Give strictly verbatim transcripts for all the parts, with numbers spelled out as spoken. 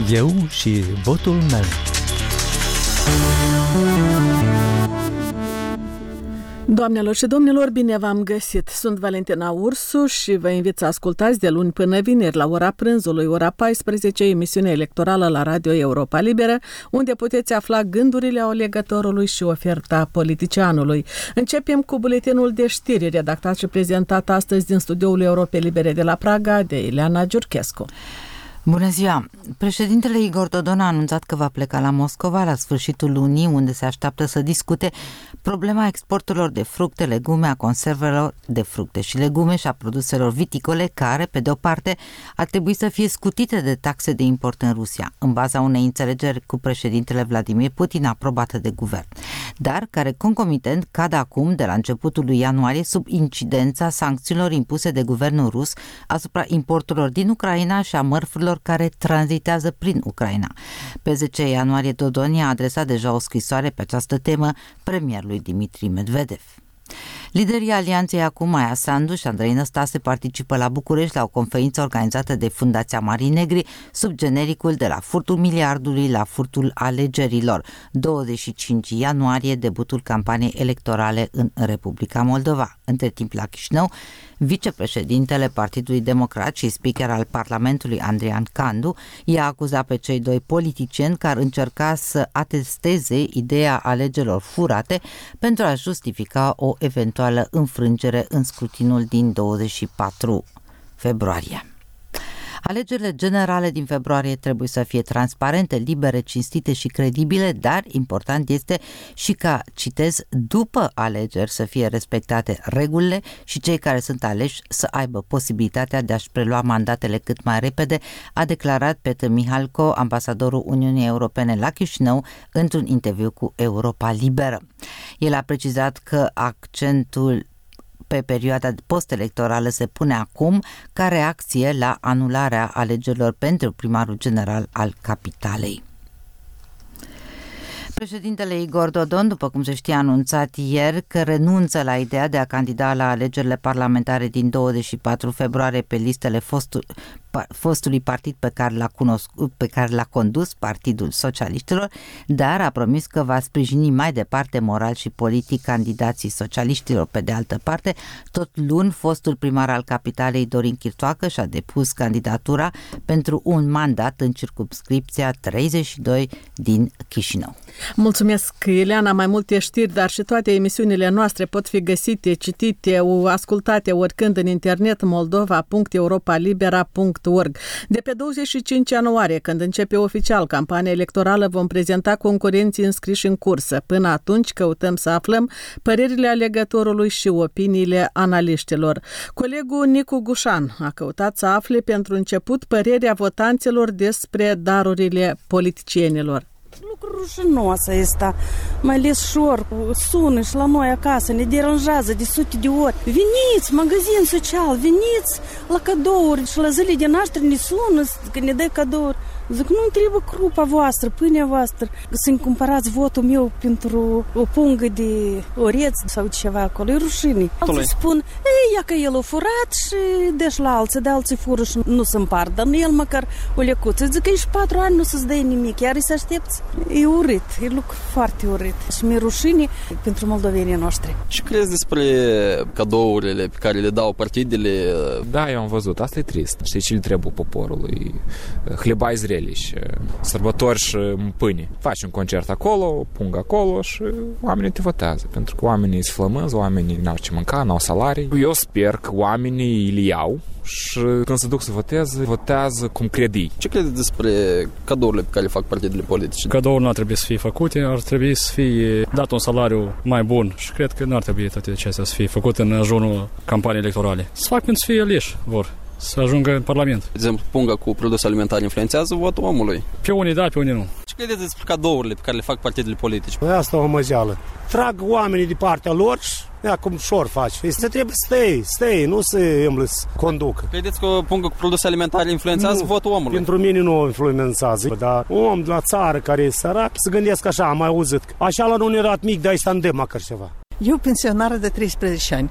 Eu și votul meu. Doamnelor și domnilor, bine v-am găsit! Sunt Valentina Ursu și vă invit să ascultați de luni până vineri la ora prânzului, ora paisprezece, emisiunea electorală la Radio Europa Liberă, unde puteți afla gândurile alegătorului și oferta politicianului. Începem cu buletinul de știri, redactat și prezentat astăzi din studioul Europei Libere de la Praga, de Ileana Giurchescu. Bună ziua! Președintele Igor Dodon a anunțat că va pleca la Moscova la sfârșitul lunii, unde se așteaptă să discute problema exporturilor de fructe, legume, a conservelor de fructe și legume și a produselor viticole, care, pe de o parte, ar trebui să fie scutite de taxe de import în Rusia, în baza unei înțelegeri cu președintele Vladimir Putin aprobată de guvern, dar care, concomitent, cad acum, de la începutul lui ianuarie, sub incidența sancțiunilor impuse de guvernul rus asupra importurilor din Ucraina și a mărfurilor care tranzitează prin Ucraina. Pe zece ianuarie, Dodon a adresat deja o scrisoare pe această temă premierului Dimitri Medvedev. Liderii alianței acum, Maia Sandu și Andrei Năstase, participă la București la o conferință organizată de Fundația Marii Negri sub genericul De la furtul miliardului la furtul alegerilor. douăzeci și cinci ianuarie, debutul campaniei electorale în Republica Moldova. Între timp, la Chișinău, vicepreședintele Partidului Democrat și speaker al Parlamentului, Andrian Candu, i-a acuzat pe cei doi politicieni că ar încerca să atesteze ideea alegerilor furate pentru a justifica o eventuală înfrângere în scrutinul din douăzeci și patru februarie. Alegerile generale din februarie trebuie să fie transparente, libere, cinstite și credibile, dar important este și ca, citez, după alegeri să fie respectate regulile și cei care sunt aleși să aibă posibilitatea de a-și prelua mandatele cât mai repede, a declarat Petr Mihalko, ambasadorul Uniunii Europene la Chișinău, într-un interviu cu Europa Liberă. El a precizat că accentul pe perioada post-electorală se pune acum ca reacție la anularea alegerilor pentru primarul general al capitalei. Președintele Igor Dodon, după cum se știe, a anunțat ieri că renunță la ideea de a candida la alegerile parlamentare din douăzeci și patru februarie pe listele fostul, fostului partid pe care l-a cunoscut, pe care l-a condus, Partidul Socialiștilor, dar a promis că va sprijini mai departe moral și politic candidații socialiștilor. Pe de altă parte, tot luni, fostul primar al capitalei, Dorin Chirtoacă, și-a depus candidatura pentru un mandat în circumscripția treizeci și doi din Chișinău. Mulțumesc, Ileana. Mai multe știri, dar și toate emisiunile noastre pot fi găsite, citite, ascultate oricând în internet moldova punct europa libera punct org. De pe douăzeci și cinci ianuarie, când începe oficial campania electorală, vom prezenta concurenții înscriși în cursă. Până atunci căutăm să aflăm părerile alegătorului și opiniile analiștilor. Colegul Nicu Gușan a căutat să afle pentru început părerea votanților despre darurile politicienilor. Lucru rușinos ăsta, mai ales șor, sună și la noi acasă, ne deranjează de sute de ori. Veniți, magazin social, veniți la cadouri și la zile de naștere ne sună că ne dă cadouri. Zic, nu-mi trebuie crupa voastră, pâinea voastră, să-mi cumpărați votul meu pentru o pungă de oreț sau ceva acolo, e rușine. Alții spun, ei, ia că el a furat și deci la alții, de alții fură și nu se împart, dar el măcar o lecuță. Zic că ești patru ani, nu să-ți dai nimic, iar îi să aștepți. E urât, e lucru foarte urât și mi-e rușine pentru moldovenii noștri. Și crezi despre cadourile pe care le dau partidele? Da, eu am văzut, asta e trist. Știi ce le trebuie poporului? Hlebai zreliș, sărbători și pâine. Faci un concert acolo, pungă acolo și oamenii te votează. Pentru că oamenii se flămânză, oamenii n-au ce mânca, n-au salarii. Eu sper că oamenii îl iau și când se duc să voteze, votează cum cred ei. Ce crezi despre cadourile pe care le fac partidele politice? Cadourile nu ar trebui să fie făcute, ar trebui să fie dat un salariu mai bun și cred că nu ar trebui toate acestea să fie făcute în ajunul campaniei electorale. Să fac pentru să fie aleși, vor. Să ajungă în Parlament. De exemplu, punga cu produse alimentare influențează votul omului. Pe unii da, pe unii nu. Ce credeți despre cadourile pe care le fac partidele politice? Păi asta o măzeală. Trag oamenii de partea lor și ia cum șor faci. Este trebuie să stai, stai, nu să îmblă să conducă. Credeți că o pungă cu produse alimentare influențează nu, votul omului? Pentru mine nu influențează, dar om de la țară care e sărac, să gândesc așa, am mai auzit. Așa la un erat mic, dar îi sta îndemn măcar ceva. Eu pensionară de treisprezece ani.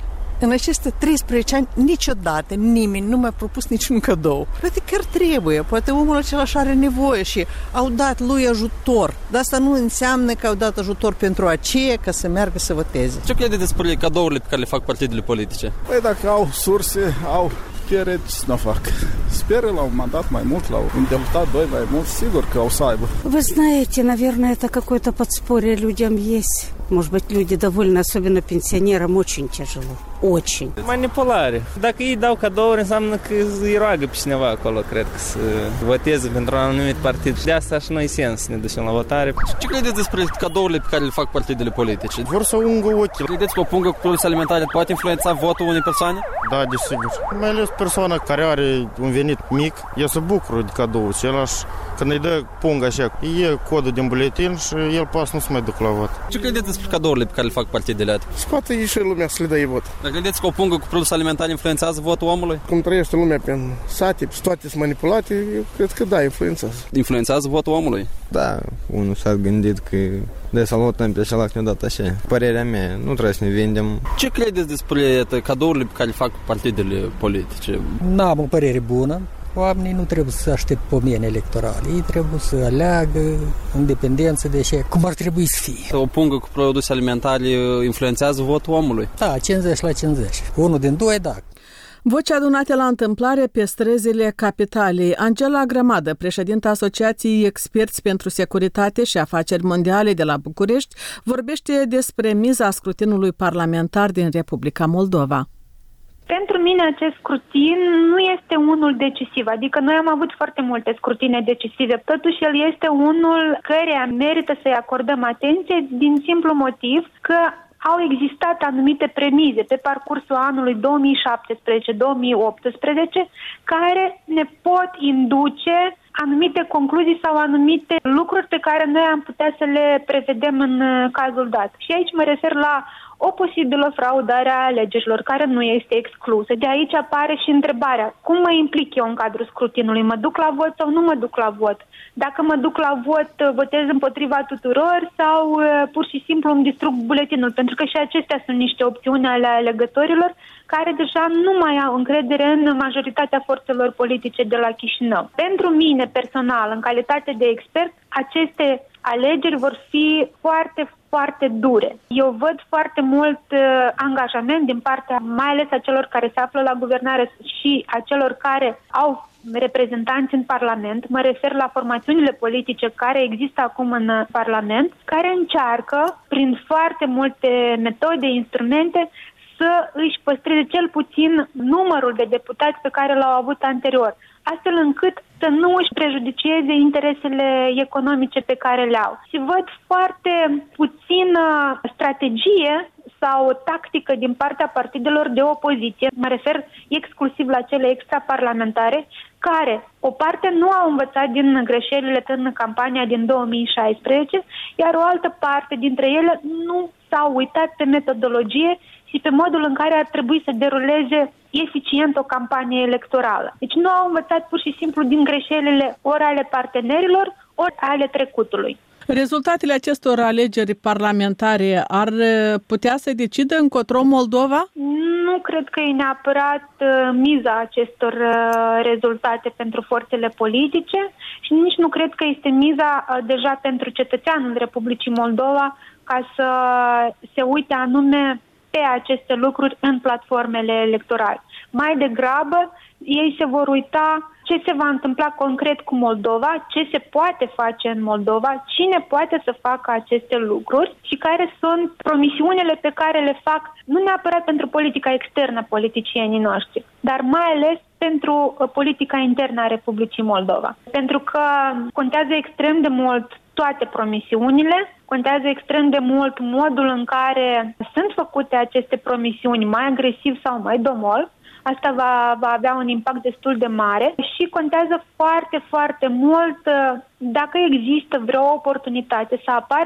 În aceste treisprezece ani niciodată nimeni nu mi-a propus niciun cadou. Poate chiar trebuie, poate omul acela are nevoie și au dat lui ajutor. Dar asta nu înseamnă că au dat ajutor pentru aceea ca să meargă să voteze. Ce credeți despre cadourile pe care le fac partidele politice? Păi dacă au surse, au piere, ce nu fac? Speră la un mandat mai mult, la un deputat, doi mai mult, sigur că o să aibă. Вы знаете, наверное, это какое-то подспорье людям есть. Может быть, люди довольны, особенно пенсионерам, очень тяжело. Очень. Manipulare. Dacă ei dau cadouri, înseamnă că îi roagă pe cineva acolo, cred că să voteze pentru un anumit partid. De asta și noi sens să ne ducem la votare. Ce credeți despre cadourile pe care le fac partidele politice? Vor să ungă ochii. Credeți că o pungă cu produse alimentare poate influența votul unei persoane? Da, desigur. Mai ales persoana care are un venit mic, ea se bucură de cadou și el aș, când îi dă pungă așa, e codul din buletin și el poate nu se mai duc la vot. Ce credeți despre cadourile pe care le fac partidele astea? Scoate și lumea să le dă vot. Dar credeți că o pungă cu produse alimentare influențează votul omului? Cum trăiește lumea pe sate și toate sunt manipulate, eu cred că da, influențează. Influențează votul omului? Da, unul s-a gândit că de să-l votăm pe acela că ne-a dat așa. Părerea mea, nu trebuie să ne vindem. Ce credeți despre cadourile pe care le fac partidele politice? N-am o părere bună. Oamenii nu trebuie să aștepte pomeni electorale. Ei trebuie să aleagă independență de ce, cum ar trebui să fie. O pungă cu produse alimentare influențează votul omului? Da, cincizeci la cincizeci. Unul din doi, da. Voci adunate la întâmplare pe străzile capitalei. Angela Grămadă, președinta Asociației Experți pentru Securitate și Afaceri Mondiale de la București, vorbește despre miza scrutinului parlamentar din Republica Moldova. Pentru mine acest scrutin nu este unul decisiv, adică noi am avut foarte multe scrutine decisive, totuși el este unul căreia merită să-i acordăm atenție din simplu motiv că au existat anumite premize pe parcursul anului două mii șaptesprezece două mii optsprezece care ne pot induce anumite concluzii sau anumite lucruri pe care noi am putea să le prevedem în cazul dat. Și aici mă refer la o posibilă fraudare a alegerilor, care nu este exclusă. De aici apare și întrebarea, cum mă implic eu în cadrul scrutinului? Mă duc la vot sau nu mă duc la vot? Dacă mă duc la vot, votez împotriva tuturor sau pur și simplu îmi distrug buletinul? Pentru că și acestea sunt niște opțiuni ale alegătorilor care deja nu mai au încredere în majoritatea forțelor politice de la Chișinău. Pentru mine, personal, în calitate de expert, aceste alegeri vor fi foarte, foarte dure. Eu văd foarte mult uh, angajament din partea, mai ales a celor care se află la guvernare și a celor care au reprezentanți în Parlament. Mă refer la formațiunile politice care există acum în Parlament, care încearcă, prin foarte multe metode, instrumente, să își păstreze cel puțin numărul de deputați pe care l-au avut anterior, astfel încât să nu își prejudicieze interesele economice pe care le au. Și văd foarte puțină strategie sau tactică din partea partidelor de opoziție, mă refer exclusiv la cele extraparlamentare, care o parte nu au învățat din greșelile în campania din două mii șaisprezece, iar o altă parte dintre ele nu s-au uitat pe metodologie și pe modul în care ar trebui să deruleze eficient o campanie electorală. Deci nu au învățat pur și simplu din greșelile ori ale partenerilor, ori ale trecutului. Rezultatele acestor alegeri parlamentare ar putea să decidă încotro Moldova? Nu cred că e neapărat miza acestor rezultate pentru forțele politice și nici nu cred că este miza deja pentru cetățeanul Republicii Moldova ca să se uite anume pe aceste lucruri în platformele electorale. Mai degrabă, ei se vor uita ce se va întâmpla concret cu Moldova, ce se poate face în Moldova, cine poate să facă aceste lucruri și care sunt promisiunile pe care le fac nu neapărat pentru politica externă politicienii noștri, dar mai ales pentru politica internă a Republicii Moldova. Pentru că contează extrem de mult toate promisiunile, contează extrem de mult modul în care sunt făcute aceste promisiuni, mai agresiv sau mai domol. Asta va, va avea un impact destul de mare și contează foarte, foarte mult dacă există vreo oportunitate să apară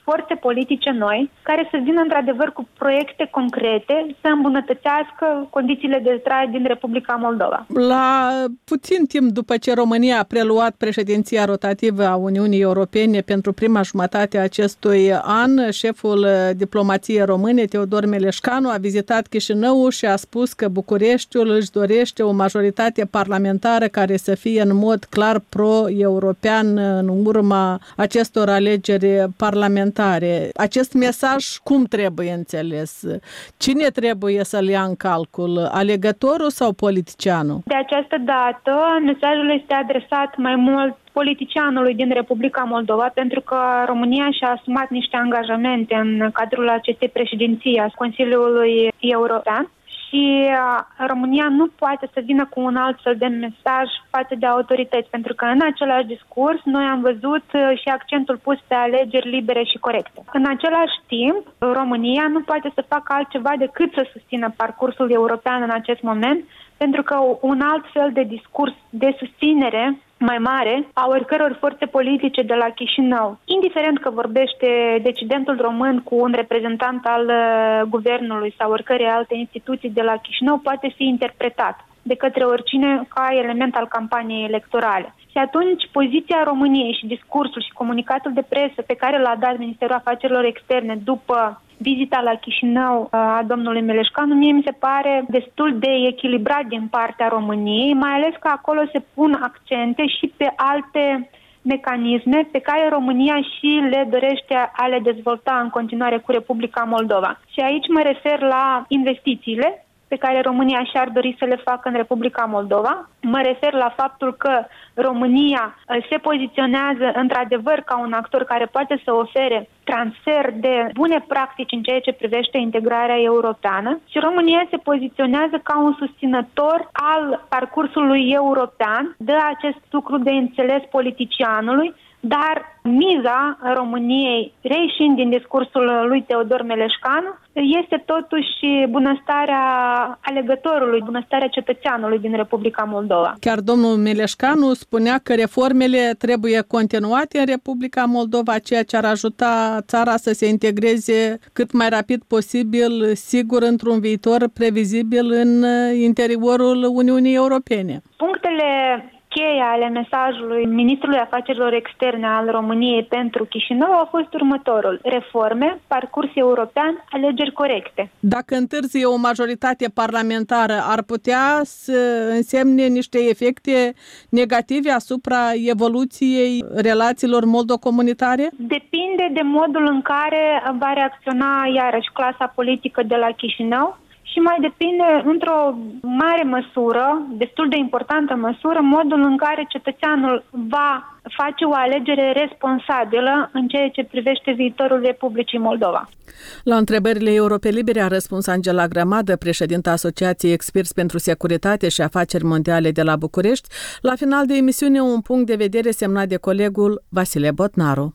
forțe politice noi care să vină într-adevăr cu proiecte concrete să îmbunătățească condițiile de trai din Republica Moldova. La puțin timp după ce România a preluat președinția rotativă a Uniunii Europene pentru prima jumătate a acestui an, șeful diplomației române, Teodor Meleșcanu, a vizitat Chișinău și a spus că Bucureștiul își dorește o majoritate parlamentară care să fie în mod clar pro-european în urma acestor alegeri parlamentare. Acest mesaj cum trebuie înțeles? Cine trebuie să-l ia în calcul? Alegătorul sau politicianul? De această dată, mesajul este adresat mai mult politicianului din Republica Moldova, pentru că România și-a asumat niște angajamente în cadrul acestei președinții a Consiliului European și România nu poate să vină cu un alt fel de mesaj față de autorități, pentru că în același discurs noi am văzut și accentul pus pe alegeri libere și corecte. În același timp, România nu poate să facă altceva decât să susțină parcursul european în acest moment, pentru că un alt fel de discurs de susținere mai mare a oricăror forțe politice de la Chișinău, indiferent că vorbește decidentul român cu un reprezentant al uh, guvernului sau oricărei alte instituții de la Chișinău, poate fi interpretat de către oricine ca element al campaniei electorale. Și atunci poziția României și discursul și comunicatul de presă pe care l-a dat Ministerul Afacerilor Externe după vizita la Chișinău a domnului Meleșcanu, mie mi se pare destul de echilibrat din partea României, mai ales că acolo se pun accente și pe alte mecanisme pe care România și le dorește a le dezvolta în continuare cu Republica Moldova. Și aici mă refer la investițiile pe care România și-ar dori să le facă în Republica Moldova. Mă refer la faptul că România se poziționează într-adevăr ca un actor care poate să ofere transfer de bune practici în ceea ce privește integrarea europeană și România se poziționează ca un susținător al parcursului european, dă acest lucru de înțeles politicianului, dar miza României, reieșind din discursul lui Teodor Meleșcanu, este totuși bunăstarea alegătorului, bunăstarea cetățeanului din Republica Moldova. Chiar domnul Meleșcanu spunea că reformele trebuie continuate în Republica Moldova, ceea ce ar ajuta țara să se integreze cât mai rapid posibil, sigur, într-un viitor previzibil în interiorul Uniunii Europene. Punctele cheia ale mesajului Ministrului Afacerilor Externe al României pentru Chișinău a fost următorul: reforme, parcurs european, alegeri corecte. Dacă întârzie o majoritate parlamentară, ar putea să însemne niște efecte negative asupra evoluției relațiilor moldo-comunitare? Depinde de modul în care va reacționa iarăși clasa politică de la Chișinău. Și mai depinde, într-o mare măsură, destul de importantă măsură, modul în care cetățeanul va face o alegere responsabilă în ceea ce privește viitorul Republicii Moldova. La întrebările Europe Libere a răspuns Angela Grămadă, președinta Asociației Experți pentru Securitate și Afaceri Mondiale de la București. La final de emisiune, un punct de vedere semnat de colegul Vasile Botnaru.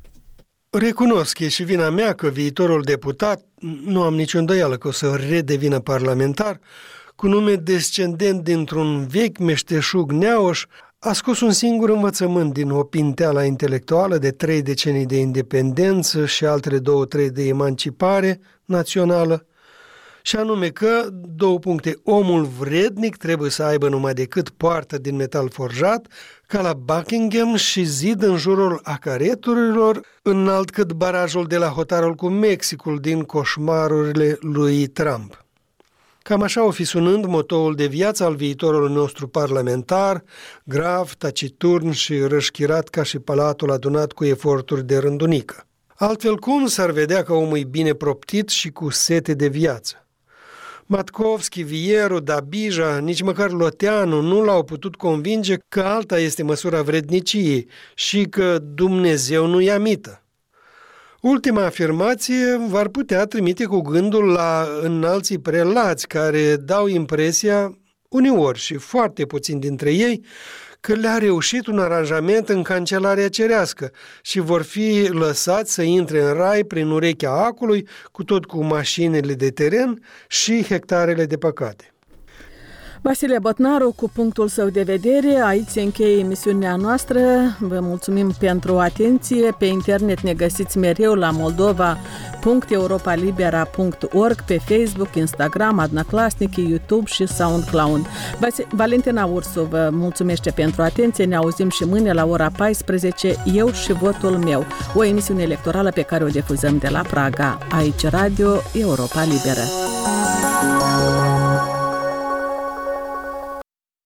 Recunosc, e și vina mea că viitorul deputat, nu am nicio îndoială că o să redevină parlamentar, cu nume descendent dintr-un vechi meșteșug neauș, a scos un singur învățământ din o pinteală intelectuală de trei decenii de independență și altele două, trei de emancipare națională, și anume că, două puncte, omul vrednic trebuie să aibă numai decât poartă din metal forjat, ca la Buckingham, și zid în jurul acareturilor, înalt cât barajul de la hotarul cu Mexicul din coșmarurile lui Trump. Cam așa o fi sunând motoul de viață al viitorului nostru parlamentar, grav, taciturn și rășchirat ca și palatul adunat cu eforturi de rândunică. Altfel cum s-ar vedea că omul e bine proptit și cu sete de viață? Matkovski, Vieru, Dabija, nici măcar Loteanu nu l-au putut convinge că alta este măsura vredniciei și că Dumnezeu nu ia mită. Ultima afirmație v-ar putea trimite cu gândul la înalții prelați care dau impresia, uneori și foarte puțin dintre ei, că le-a reușit un aranjament în Cancelaria Cerească și vor fi lăsați să intre în rai prin urechea acului, cu tot cu mașinile de teren și hectarele de păcate. Vasile Botnaru cu punctul său de vedere. Aici se încheie emisiunea noastră. Vă mulțumim pentru atenție. Pe internet ne găsiți mereu la moldova punct europa libera punct org, pe Facebook, Instagram, Adnaclasnic, YouTube și SoundCloud. Valentina Ursu vă mulțumește pentru atenție. Ne auzim și mâine la ora paisprezece, Eu și votul meu, o emisiune electorală pe care o difuzăm de la Praga. Aici Radio Europa Liberă.